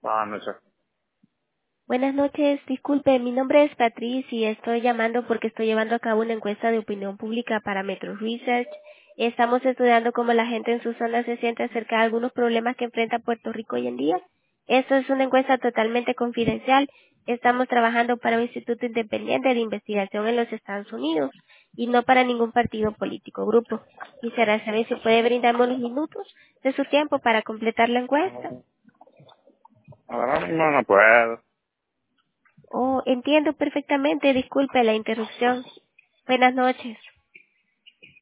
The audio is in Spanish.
No sé. Buenas noches, disculpe, mi nombre es Patricia y estoy llamando porque estoy llevando a cabo una encuesta de opinión pública para Metro Research. Estamos estudiando cómo la gente en su zona se siente acerca de algunos problemas que enfrenta Puerto Rico hoy en día. Esto es una encuesta totalmente confidencial. Estamos trabajando para un instituto independiente de investigación en los Estados Unidos y no para ningún partido político o grupo. Quisiera saber si puede brindarme unos minutos de su tiempo para completar la encuesta. Ahora mismo no puedo. Oh, entiendo perfectamente. Disculpe la interrupción. Buenas noches.